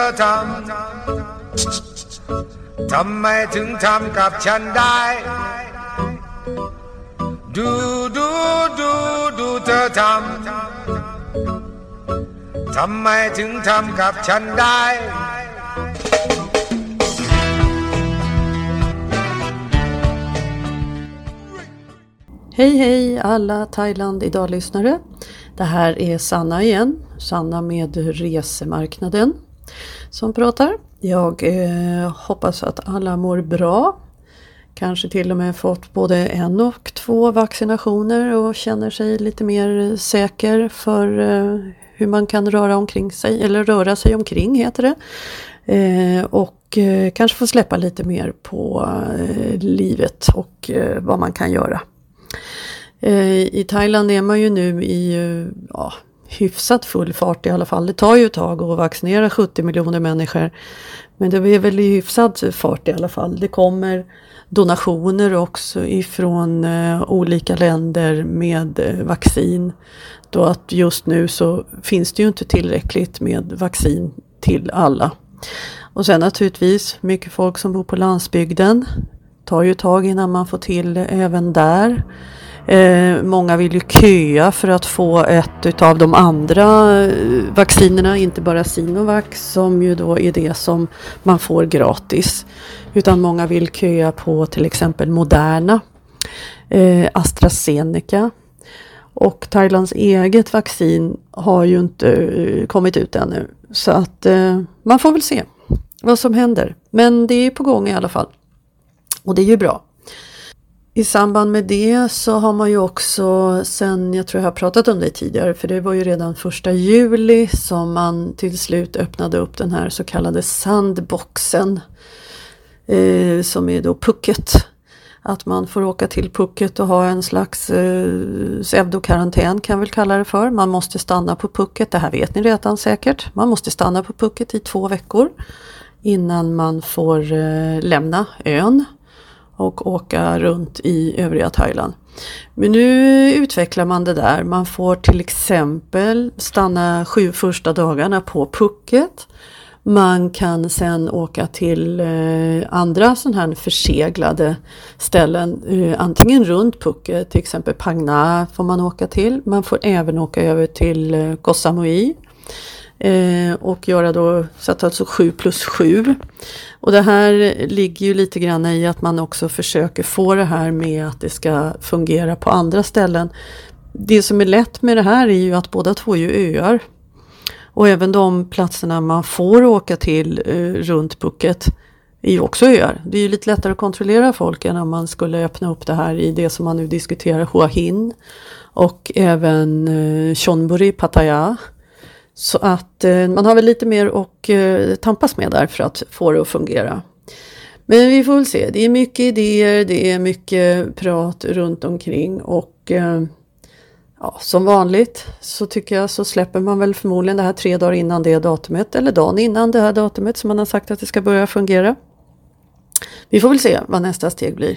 ธอทำไมถึงทำกับฉันได้ดูเธอทำไมถึงทำกับฉันได้ Hej alla Thailand idag-lyssnare. Det här är Sanna igen. Sanna med resemarknaden som pratar. Jag hoppas att alla mår bra. Kanske till och med fått både 1 och 2 vaccinationer och känner sig lite mer säker för hur man kan röra sig omkring heter det. Och kanske få släppa lite mer på livet och vad man kan göra. I Thailand är man ju nu i hyfsat full fart i alla fall. Det tar ju ett tag att vaccinera 70 miljoner människor. Men det är väl i hyfsad fart i alla fall. Det kommer donationer också ifrån olika länder med vaccin. Då att just nu så finns det ju inte tillräckligt med vaccin till alla. Och sen naturligtvis mycket folk som bor på landsbygden. Tar ju tag innan man får till även där. Många vill ju köa för att få ett av de andra vaccinerna, inte bara Sinovac som ju då är det som man får gratis. Utan många vill köa på till exempel Moderna, AstraZeneca. Och Thailands eget vaccin har ju inte kommit ut ännu. Så att man får väl se vad som händer. Men det är på gång i alla fall. Och det är ju bra. I samband med det så har man ju också sen, jag tror jag har pratat om det tidigare, för det var ju redan 1 juli som man till slut öppnade upp den här så kallade sandboxen som är då Phuket. Att man får åka till Phuket och ha en slags pseudokarantän kan vi kalla det för. Man måste stanna på Phuket, det här vet ni redan säkert. Man måste stanna på Phuket i 2 veckor innan man får lämna ön och åka runt i övriga Thailand. Men nu utvecklar man det där. Man får till exempel stanna 7 första dagarna på Phuket. Man kan sen åka till andra sådana här förseglade ställen. Antingen runt Phuket, till exempel Phang Nga får man åka till. Man får även åka över till Koh Samui. Och göra då så att alltså 7+7. Och det här ligger ju lite grann i att man också försöker få det här med att det ska fungera på andra ställen. Det som är lätt med det här är ju att båda två är ju öar. Och även de platserna man får åka till runt Phuket är ju också öar. Det är ju lite lättare att kontrollera folk än om man skulle öppna upp det här i det som man nu diskuterar, Hua Hin och även Chonburi, Pattaya. Så att man har väl lite mer att tampas med där för att få det att fungera. Men vi får väl se. Det är mycket idéer, det är mycket prat runt omkring och som vanligt så tycker jag så släpper man väl förmodligen det här 3 dagar innan det datumet eller dagen innan det här datumet som man har sagt att det ska börja fungera. Vi får väl se vad nästa steg blir.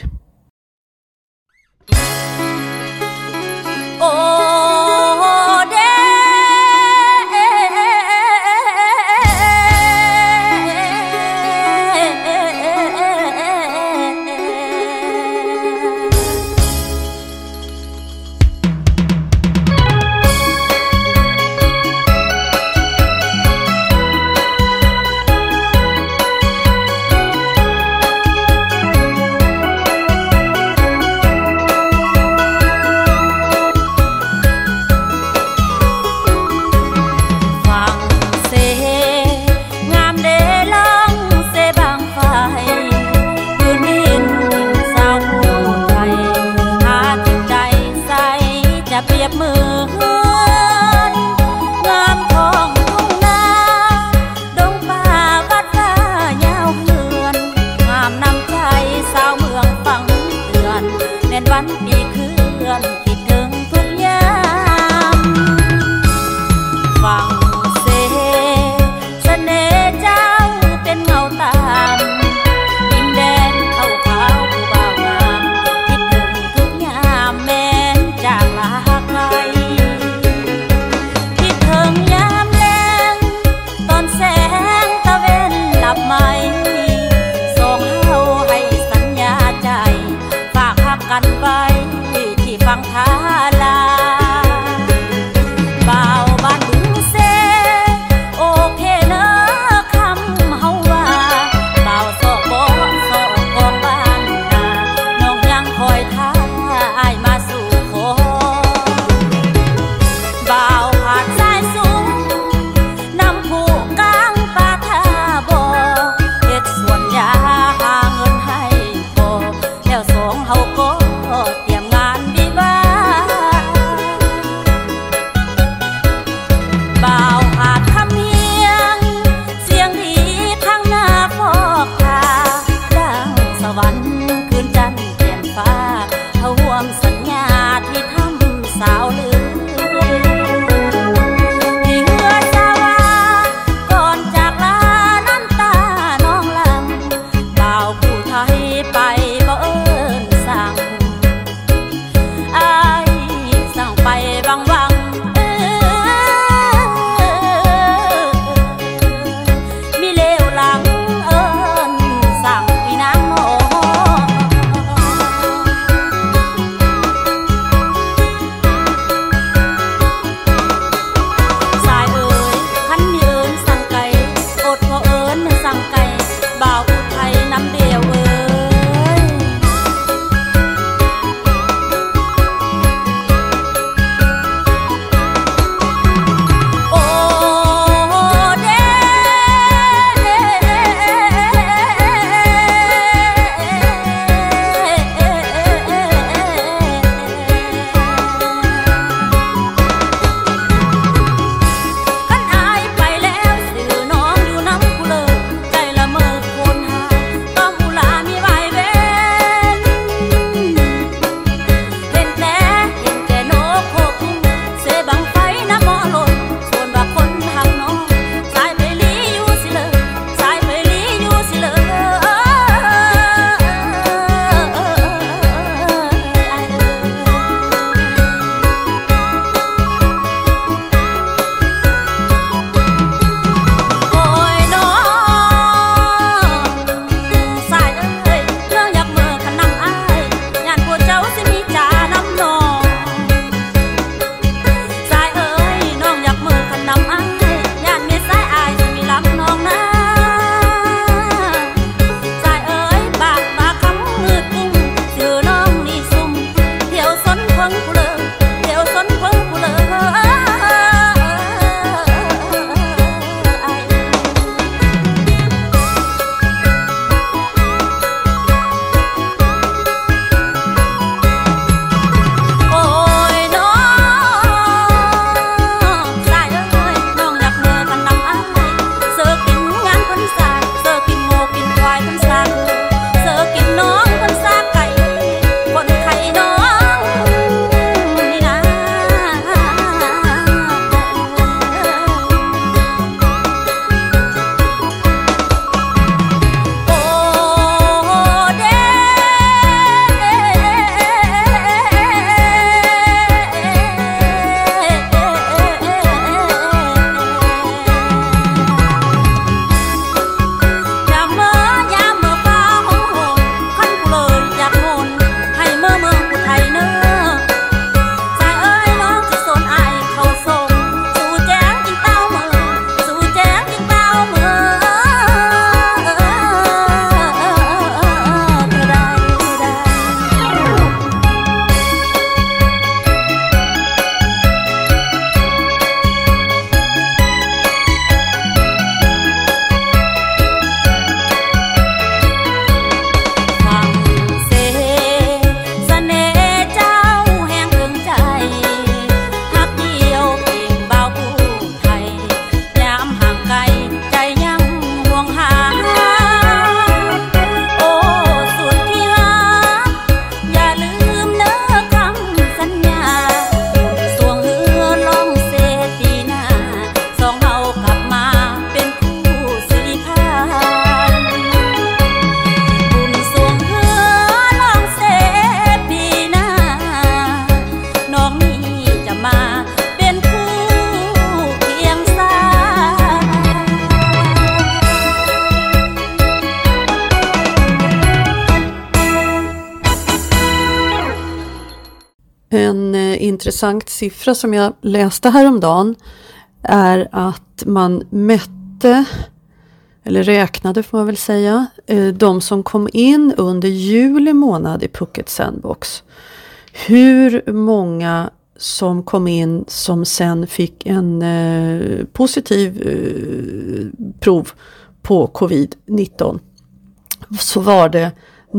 En intressant siffra som jag läste häromdagen är att man mätte, eller räknade får man väl säga, de som kom in under juli månad i Phuket Sandbox. Hur många som kom in som sen fick en positiv prov på covid-19, så var det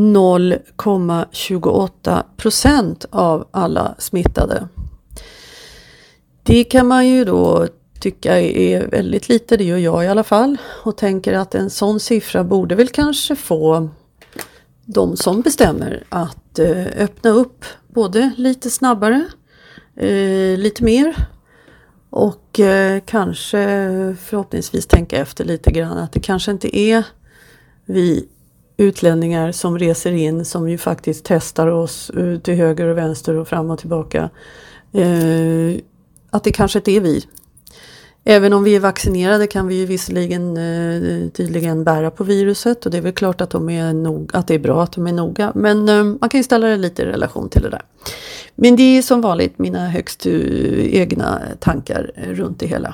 0,28% av alla smittade. Det kan man ju då tycka är väldigt lite, det gör jag i alla fall, och tänker att en sån siffra borde väl kanske få de som bestämmer att öppna upp både lite snabbare, lite mer, och kanske förhoppningsvis tänka efter lite grann att det kanske inte är vi utlänningar som reser in som ju faktiskt testar oss till höger och vänster och fram och tillbaka, att det kanske inte är vi. Även om vi är vaccinerade kan vi ju visserligen tydligen bära på viruset, och det är väl klart att att det är bra att de är noga, men man kan ju ställa det lite i relation till det där. Men det är som vanligt mina högst egna tankar runt det hela.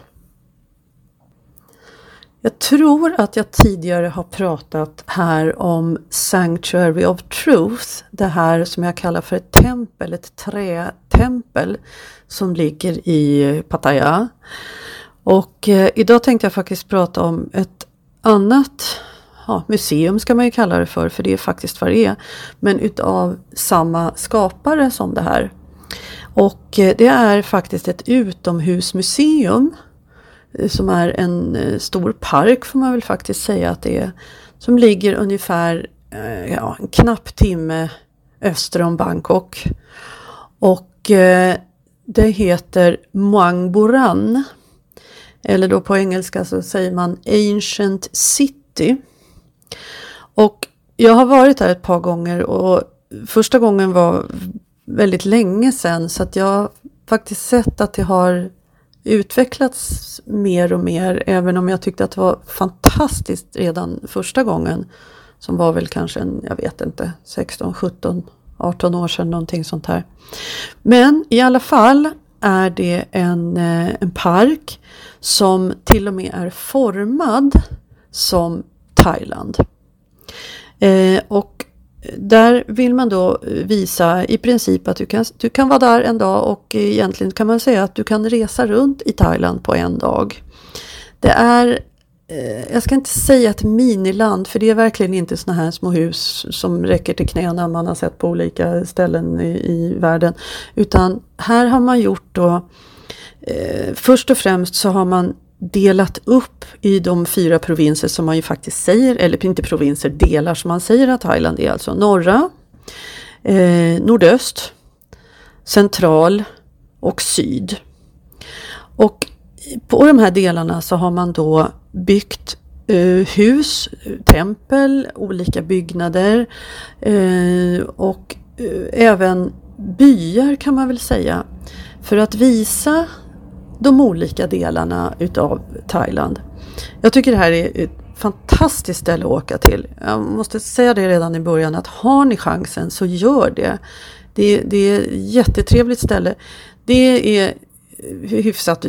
Jag tror att jag tidigare har pratat här om Sanctuary of Truth, det här som jag kallar för ett tempel, ett trätempel som ligger i Pattaya. Och idag tänkte jag faktiskt prata om ett annat museum ska man ju kalla det för det är faktiskt vad det är, men utav samma skapare som det här. Och det är faktiskt ett utomhusmuseum som är en stor park, får man väl faktiskt säga att det är, som ligger ungefär en knapp timme öster om Bangkok. Och det heter Muang Boran, eller då på engelska så säger man Ancient City. Och jag har varit där ett par gånger, och första gången var väldigt länge sedan, så att jag har faktiskt sett att det har utvecklats mer och mer, även om jag tyckte att det var fantastiskt redan första gången, som var väl kanske jag vet inte, 16, 17, 18 år sedan, någonting sånt här. Men i alla fall är det en park som till och med är formad som Thailand. Och där vill man då visa i princip att du kan vara där en dag, och egentligen kan man säga att du kan resa runt i Thailand på en dag. Det är, jag ska inte säga ett miniland, för det är verkligen inte såna här små hus som räcker till knäna man har sett på olika ställen i världen. Utan här har man gjort då, först och främst så har man delat upp i de 4 provinser som man ju faktiskt säger, eller inte provinser, delar som man säger att Thailand är, alltså norra, nordöst, central och syd. Och på de här delarna så har man då byggt hus, tempel, olika byggnader och även byar kan man väl säga, för att visa de olika delarna utav Thailand. Jag tycker det här är ett fantastiskt ställe att åka till. Jag måste säga det redan i början, att har ni chansen så gör det. Det är ett jättetrevligt ställe. Det är hyfsat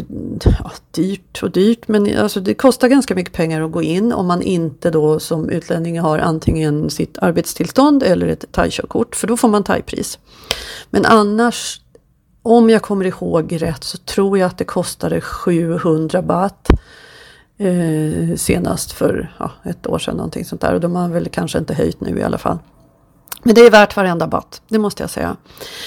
dyrt, men alltså det kostar ganska mycket pengar att gå in om man inte då som utlänning har antingen sitt arbetstillstånd eller ett thai-körkort, för då får man thai-pris. Men annars, om jag kommer ihåg rätt, så tror jag att det kostade 700 baht senast för ett år sedan, någonting sånt där. Och de har väl kanske inte höjt nu i alla fall. Men det är värt varenda baht, det måste jag säga.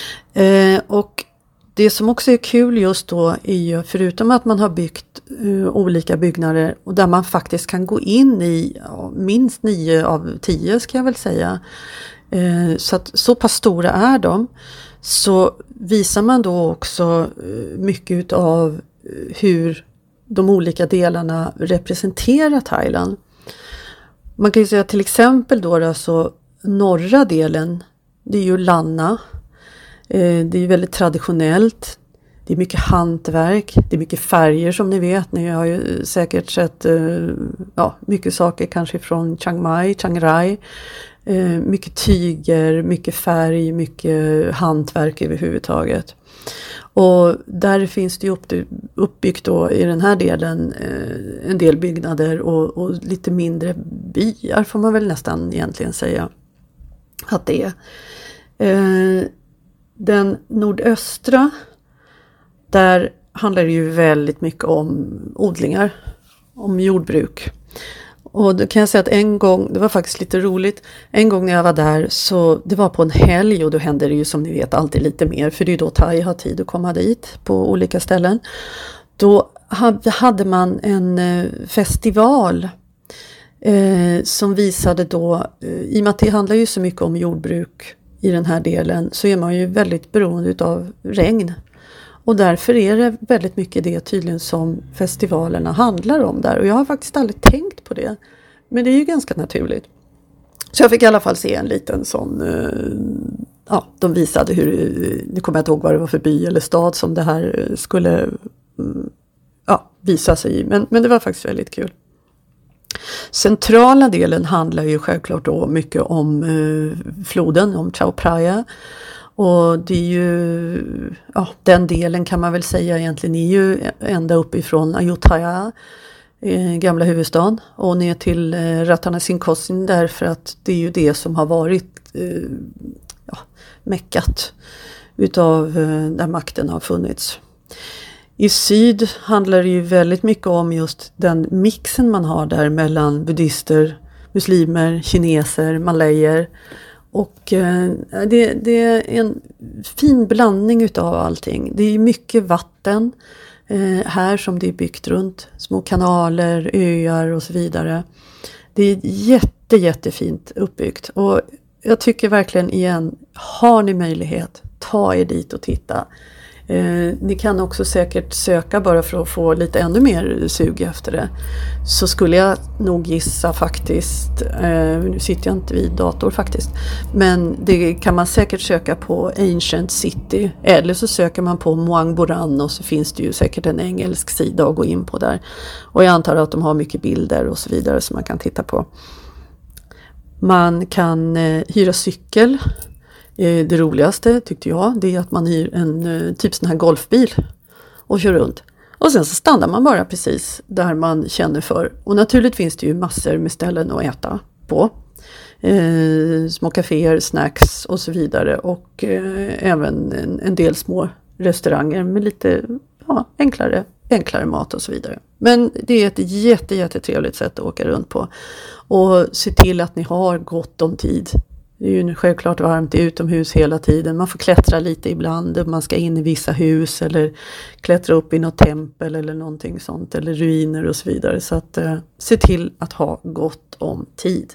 Och det som också är kul just då är ju, förutom att man har byggt olika byggnader och där man faktiskt kan gå in i minst 9 av 10 ska jag väl säga. Så att så pass stora är de. Så visar man då också mycket av hur de olika delarna representerar Thailand. Man kan ju säga till exempel då så norra delen, det är ju Lanna. Det är väldigt traditionellt. Det är mycket hantverk. Det är mycket färger som ni vet. Ni har ju säkert sett mycket saker kanske från Chiang Mai, Chiang Rai. Mycket tyger, mycket färg, mycket hantverk överhuvudtaget. Och där finns det ju uppbyggt då i den här delen en del byggnader och lite mindre byar får man väl nästan egentligen säga att det är. Den nordöstra, där handlar det ju väldigt mycket om odlingar, om jordbruk. Och då kan jag säga att en gång, det var faktiskt lite roligt, en gång när jag var där så det var på en helg och då hände det ju som ni vet alltid lite mer, för det är då Thai har tid att komma dit på olika ställen. Då hade man en festival som visade då, i och med att det handlar ju så mycket om jordbruk i den här delen, så är man ju väldigt beroende av regn. Och därför är det väldigt mycket det tydligen som festivalerna handlar om där. Och jag har faktiskt aldrig tänkt på det. Men det är ju ganska naturligt. Så jag fick i alla fall se en liten sån, de visade nu kommer jag inte ihåg vad det var för by eller stad som det här skulle visa sig i. Men det var faktiskt väldigt kul. Centrala delen handlar ju självklart då mycket om floden, om Chao Phraya. Och det är ju, den delen kan man väl säga egentligen är ju ända uppifrån Ayutthaya, gamla huvudstaden, och ner till Rattanasinkosin, därför att det är ju det som har varit meckat utav där makten har funnits. I syd handlar det ju väldigt mycket om just den mixen man har där mellan buddhister, muslimer, kineser, malayer. Och det är en fin blandning utav allting. Det är mycket vatten här som det är byggt runt. Små kanaler, öar och så vidare. Det är jättefint uppbyggt. Och jag tycker verkligen igen, har ni möjlighet, ta er dit och titta. Ni kan också säkert söka bara för att få lite ännu mer sug efter det. Så skulle jag nog gissa faktiskt, nu sitter jag inte vid dator faktiskt, men det kan man säkert söka på Ancient City, eller så söker man på Muang Boran och så finns det ju säkert en engelsk sida att gå in på där. Och jag antar att de har mycket bilder och så vidare som man kan titta på. Man kan hyra cykel. Det roligaste tyckte jag, det är att man hyr en typ sån här golfbil och kör runt. Och sen så stannar man bara precis där man känner för. Och naturligt finns det ju massor med ställen att äta på. Små kaféer, snacks och så vidare. Och även en del små restauranger med lite enklare mat och så vidare. Men det är ett jättetrevligt sätt att åka runt på. Och se till att ni har gott om tid. Det är ju självklart varmt utomhus hela tiden. Man får klättra lite ibland. Man ska in i vissa hus eller klättra upp i något tempel eller någonting sånt. Eller ruiner och så vidare. Så att se till att ha gott om tid.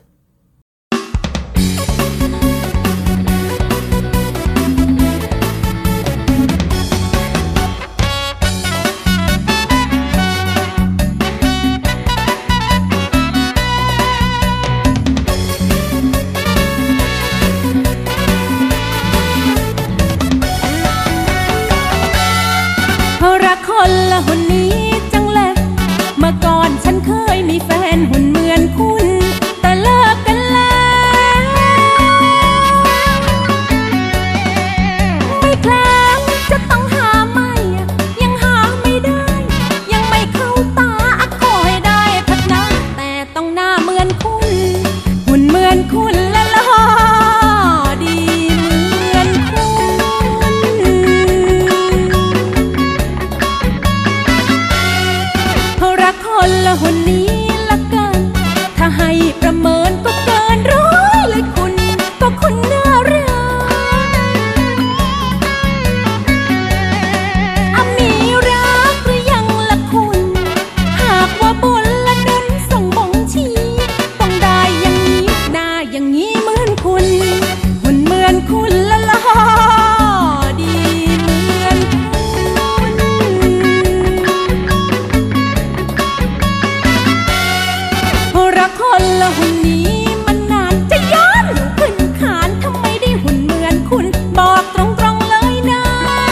คนละหุ่นนี้จังเลยเมื่อก่อนฉันเคยมีแฟนหุ่นเหมือนคุณแต่เลิกกันแล้วไม่แคล้วจะต้องหาใหม่ยังหาไม่ได้ยังไม่เข้าตาขอให้ได้พัฒนาแต่ต้องหน้าเหมือนคุณหุ่นเหมือนคุณและหล่อดีเหมือนคุณคนละหุ่นนี้ละกันถ้าให้ประเมินก็เกินร้อยเลยคุณก็คุณน่ารักมีรักหรือยังละคุณหากว่าบุญละดลส่งบ่งชี้ต้องได้อย่างนี้ได้อย่างนี้เหมือนคุณหุ่นเหมือนคุณละหล่อดีเหมือนคนละหุ่นนี้มันนานจะย้อนอยู่ขึ้นขานทำไมได้หุ่นเหมือนคุณบอกตรงๆเลยนะ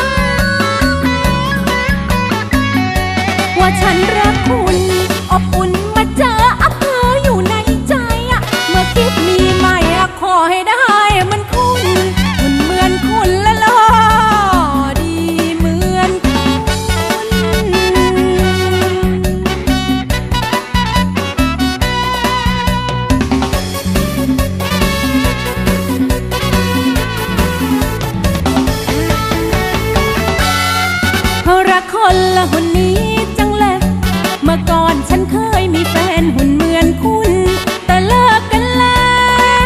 ว่าฉันรักคุณอบอุ่นมาเจออเภออยู่ในใจเมื่อคิดมีใหม่ขอฉันเคยมีแฟนหุ่นเหมือนคุณแต่เลิกกันแล้ว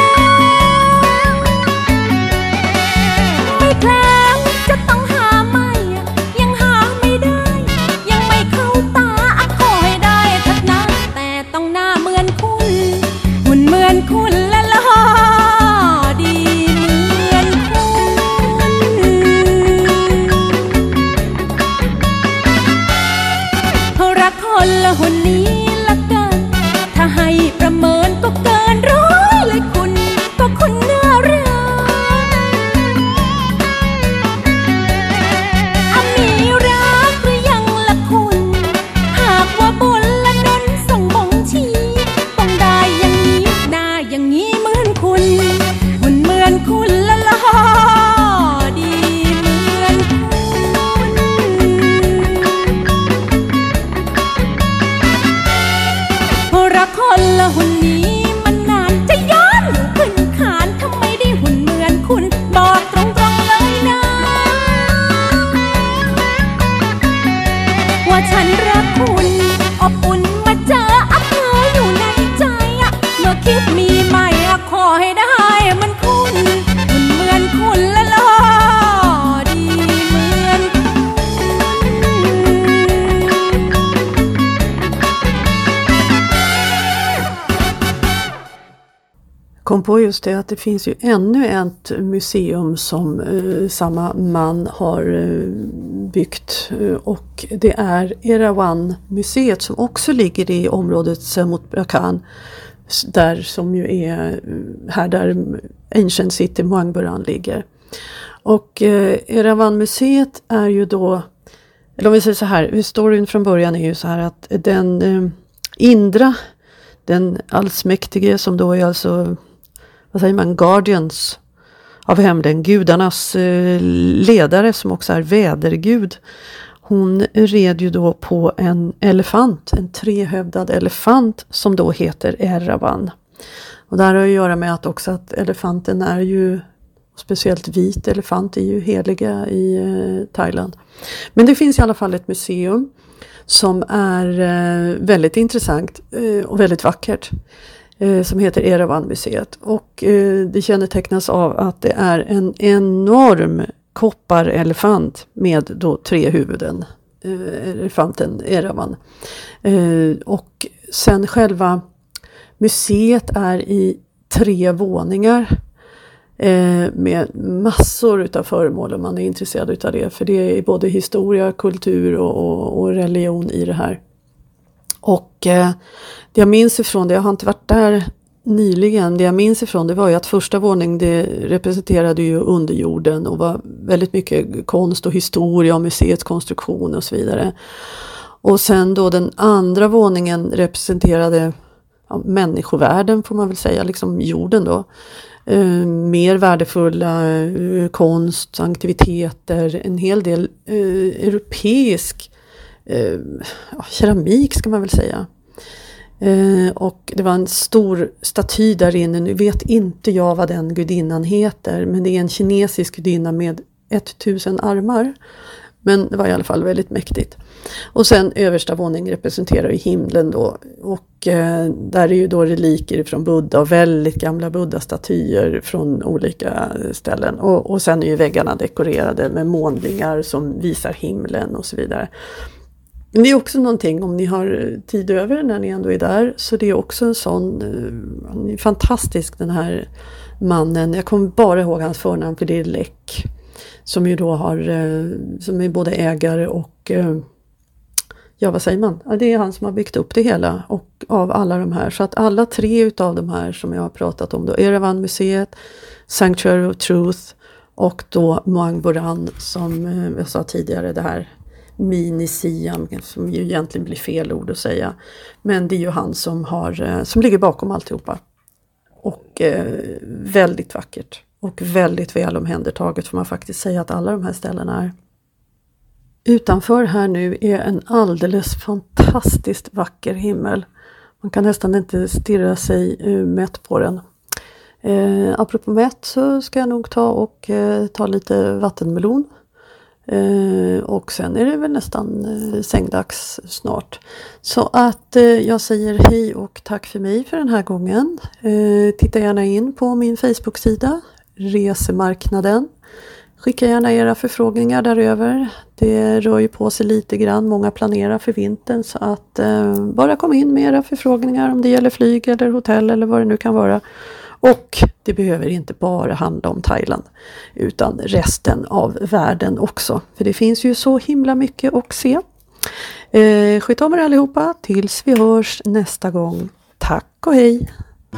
ไม่แคล้วจะต้องหาใหม่ยังหาไม่ได้ยังไม่เข้าตาขอให้ได้เถิดนะแต่ต้องหน้าเหมือนคุณหุ่นเหมือนคุณและหล่อดีเหมือนคุณรักคนละหุ่นนี้ละกันถ้าให้ประเมินก็เกินร้อยเลยคุณก็คุณน่ารักมีรักหรือยังละคุณหากว่าบุญและดลส่งบ่งชี้ต้องได้อย่างนี้หน้าอย่างนี้เหมือนคุณหุ่นเหมือนคุณและหล่อดีเหมือนคุณรักคนละหุ่นนี้มันนานจะย้อนหรือขึ้นขานทำไมได้หุ่นเหมือนคุณบอกตรงๆเลยนะว่าฉันรักคุณอบอุ่นมาเจออัพเธออยู่ในใจเมื่อคิดมีใหม่ขอให้ได้มันคุณหุ่นเหมือนคุณและหล่อดีเหมือน Kom på just det att det finns ju ännu ett museum som samma man har byggt och det är Erawan-museet som också ligger i området Semut Brakan där som ju är här där Ancient City Muangburan ligger. Och Erawan-museet är ju då, eller om vi säger så här, historien från början är ju så här att den Indra, den allsmäktige som då är alltså, vad säger man, guardians av hämnden, gudarnas ledare som också är vädergud. Hon red ju då på en elefant, en trehövdad elefant som då heter Erawan. Och det här har att göra med att också att elefanten är ju, speciellt vit elefant är ju heliga i Thailand. Men det finns i alla fall ett museum som är väldigt intressant och väldigt vackert som heter Erawan-museet. Och det kännetecknas av att det är en enorm kopparelefant med då 3 huvuden, elefanten Erawan. Och sen själva museet är i 3 våningar med massor utav föremål om man är intresserad utav det. För det är både historia, kultur och religion i det här. Och det jag minns ifrån det, jag har inte varit där nyligen, det jag minns ifrån det var ju att första våningen det representerade ju underjorden och var väldigt mycket konst och historia om museets konstruktion och så vidare. Och sen då den andra våningen representerade människovärlden får man väl säga, liksom jorden då. Mer värdefulla konst, aktiviteter, en hel del europeisk keramik ska man väl säga. Och det var en stor staty där inne, nu vet inte jag vad den gudinnan heter, men det är en kinesisk gudinna med 1000 armar. Men det var i alla fall väldigt mäktigt. Och sen översta våningen representerar ju himlen då. Och där är ju då reliker från Buddha och väldigt gamla Buddha-statyer från olika ställen. Och sen är ju väggarna dekorerade med månlingar som visar himlen och så vidare. Men det är också någonting, om ni har tid över när ni ändå är där, så det är också en sån fantastisk den här mannen. Jag kommer bara ihåg hans förnamn för det är Lek. Som ju då har, som är både ägare och, ja vad säger man? Ja, det är han som har byggt upp det hela och av alla de här. Så att alla 3 utav de här som jag har pratat om då, Erawan-museet, Sanctuary of Truth och då Muangburan som jag sa tidigare, det här mini-Siam som ju egentligen blir fel ord att säga. Men det är ju han som har, som ligger bakom alltihopa. Och väldigt vackert. Och väldigt väl omhändertaget får man faktiskt säga att alla de här ställena är. Utanför här nu är en alldeles fantastiskt vacker himmel. Man kan nästan inte stirra sig mätt på den. Apropå mätt så ska jag nog ta lite vattenmelon. Och sen är det väl nästan sängdags snart. Så att jag säger hej och tack för mig för den här gången. Titta gärna in på min Facebook-sida, Resemarknaden. Skicka gärna era förfrågningar däröver. Det rör ju på sig lite grann. Många planerar för vintern, så att bara kom in med era förfrågningar om det gäller flyg eller hotell eller vad det nu kan vara. Och det behöver inte bara handla om Thailand utan resten av världen också. För det finns ju så himla mycket att se. Sköt om er allihopa tills vi hörs nästa gång. Tack och hej!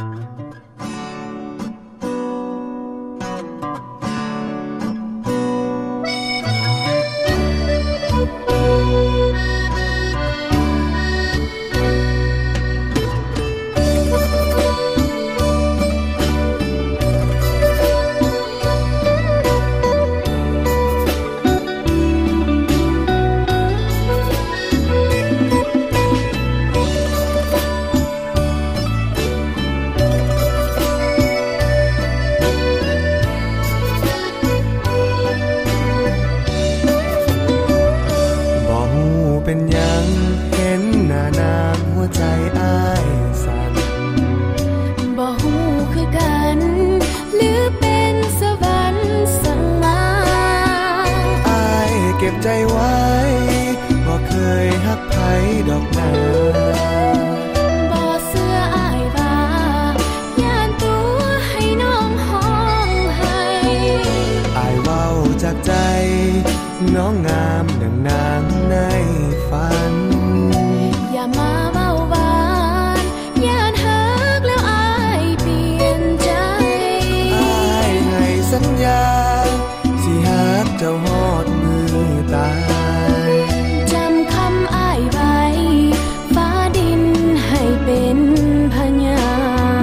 เป็นยังเห็นหน้านางหัวใจอ้ายสั่นบ่ฮู้คือกันหรือเป็นสวรรค์สั่งมาอ้ายเก็บใจไว้บ่เคยฮักไผดอกนาบ่เชื่ออ้ายว่าย่านตัวให้น้องห้องให้อ้ายเว้าจากใจน้องงามดังนางในฝันอย่ามาเว้าหวานย่านฮักแล้วอ้ายเปลี่ยนใจอ้ายให้สัญญาสิฮักเจ้าฮอดมือตายจำคำอ้ายไว้ฟ้าดินให้เป็นพยาน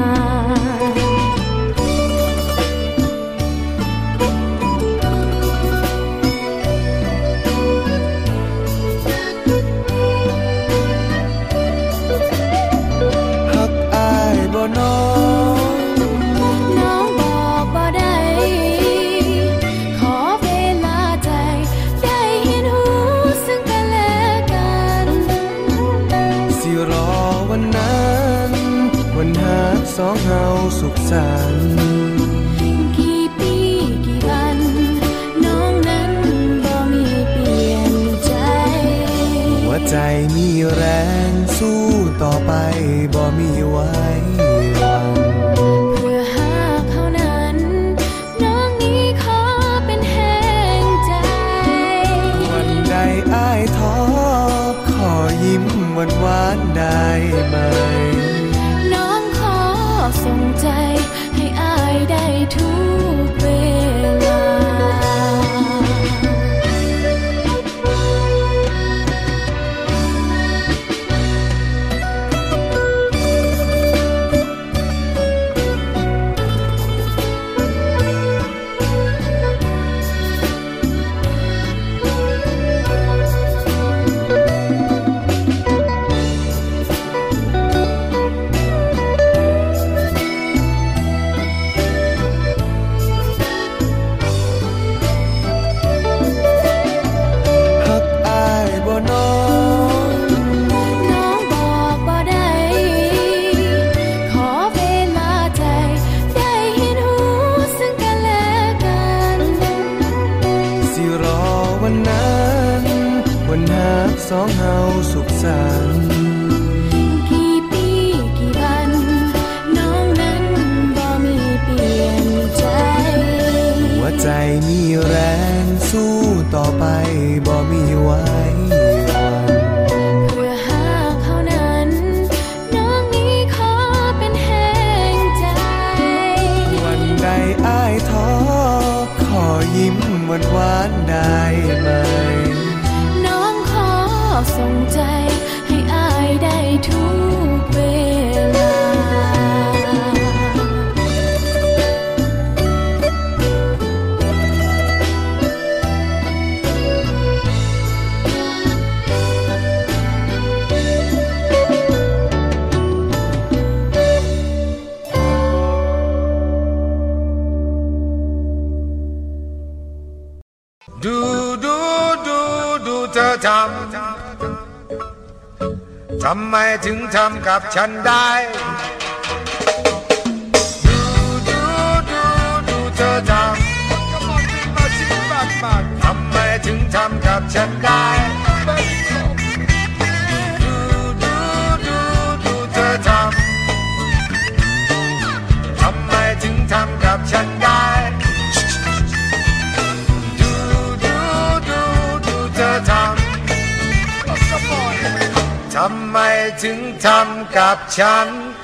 น้องบอกบ่ได้ขอเวลาใจได้เห็นหูซึ่งกันและกันสิรอวันนั้นวันฮักสองเฮาสุขสันต์กี่ปีกี่วันน้องนั้นบ่มีเปลี่ยนใจหัวใจมีแรงสู้ต่อไปบ่มีไว้เพื่อหาเขานั้นน้องนี้ขอเป็นแห่งใจวันใดอ้ายท้อขอยิ้มหวานๆได้ไหมน้องขอส่งใจให้อ้ายได้ทุกเวลาสองเฮาสุขสันต์กี่ปีกี่วันน้องนั้นบ่มีเปลี่ยนใจหัวใจมีแรงสู้ต่อไปบ่มีไว้วันเพื่อหาเขานั้นน้องนี้ขอเป็นแห่งใจวันใดอ้ายท้อขอยิ้มหวานๆได้ไหมส่งใจให้ทำทำไมถึงทำกับฉันได้ดูเธอทำทำไมถึงทำกับฉันได้ดูเธอทำทำไมถึงทำกับฉันได้ดูเธอทำทำไมถึงทำกับฉัน